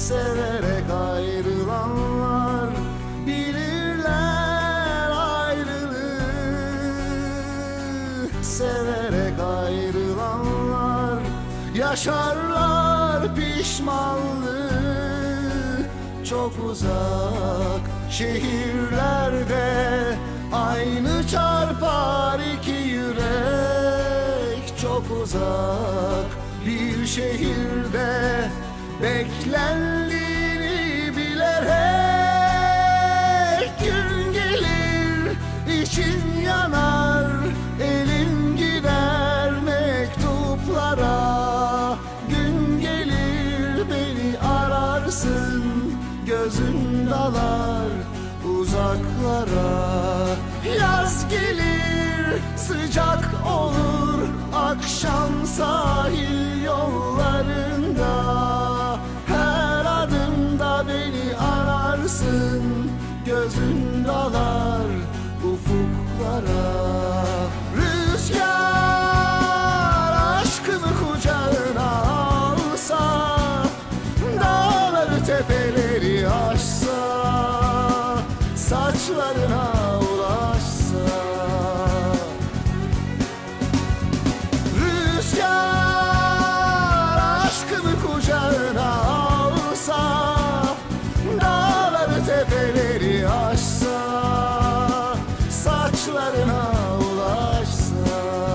Severek ayrılanlar bilirler ayrılığı. Severek ayrılanlar yaşarlar pişmanlığı. Çok uzak şehirlerde aynı çarpar iki yürek. Çok uzak bir şehirde beklendiğini bilerek gün gelir, için yanar, elin gider mektuplara. Gün gelir, beni ararsın, gözün dalar uzaklara. Yaz gelir, sıcak olur akşam sahil yollarında. Her adımda beni ararsın, gözün dalar ufuklara. Rüzgar aşkımı kucağına alsa, dağları tepeleri aşsa, saçlarına ulaşsa. Rüzgar aşkımı kucağına alsa, dağları tepeleri aşsa, saçlarına ulaşsa.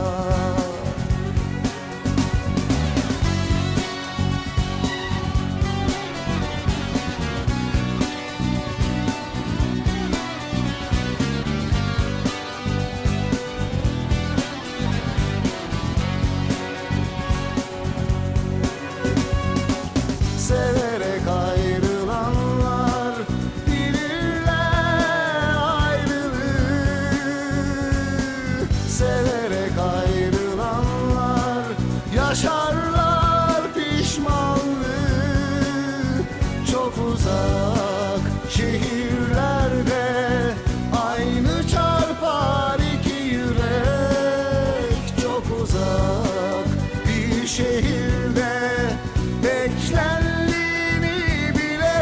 Severek ayrılanlar bilirler ayrılığı. Severek ayrılanlar yaşarlar pişmanlığı. Çok uzak şehirlerde aynı çarpar iki yürek. Çok uzak bir şehirde beklendiğini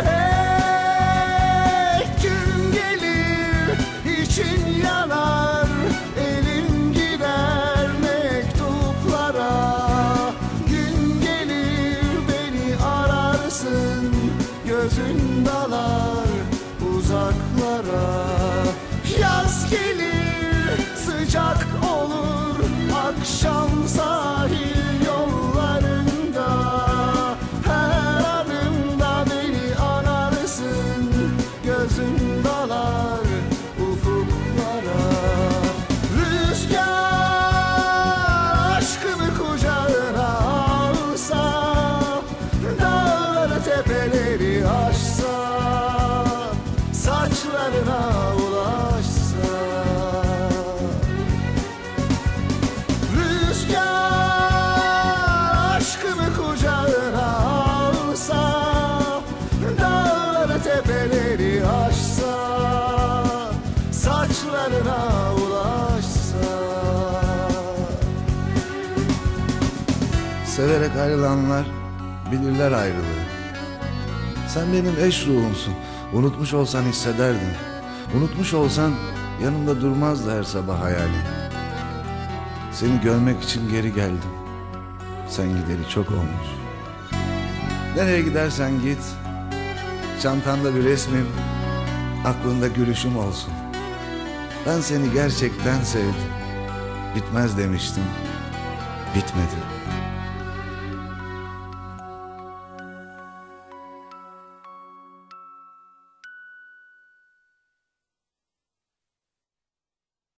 bilerek gün gelir, için yanar, elin gider mektuplara. Gün gelir, beni ararsın, gözün dalar uzaklara. Yaz gelir, sıcak olur akşam sahil yollarında. Her adımda beni ararsın, gözün dalar ufuklara. Rüzgar aşkımı kucağına alsa, dağları tepeleri aşsa, saçlarına ulaşsa. Rüzgar aşkımı kucağına alsa, dağları tepeleri aşsa, saçlarına ulaşsa. Severek ayrılanlar bilirler ayrılığı. Sen benim eş ruhumsun. Unutmuş olsan hissederdin. Unutmuş olsan yanımda durmazdı her sabah hayalin. Seni görmek için geri geldim. Sen gideri çok olmuş. Nereye gidersen git, çantanda bir resmim, aklında gülüşüm olsun. Ben seni gerçekten sevdim. Bitmez demiştim, bitmedi.